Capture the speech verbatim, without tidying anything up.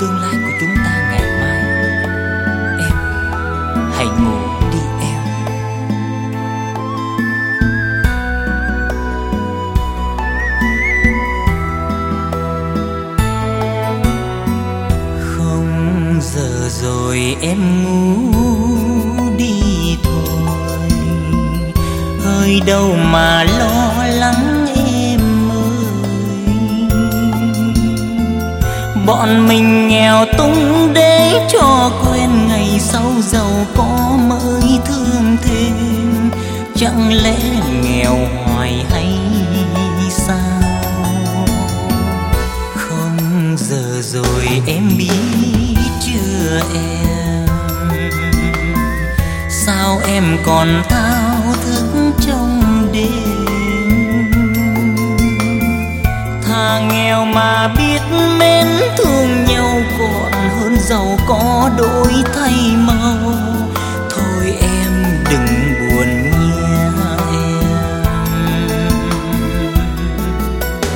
tương lai của chúng ta ngày mai. Em hãy ngủ đi em. Không giờ rồi em ngủ đi thôi, hơi đâu mà lo lắng em ơi. Bọn mình nghèo tung để cho quên ngày sau giàu có mới thương thêm. Chẳng lẽ nghèo hoài hay sao? Không giờ rồi em biết chưa em, sao em còn thao thức trong đêm. Thà nghèo mà biết mến thương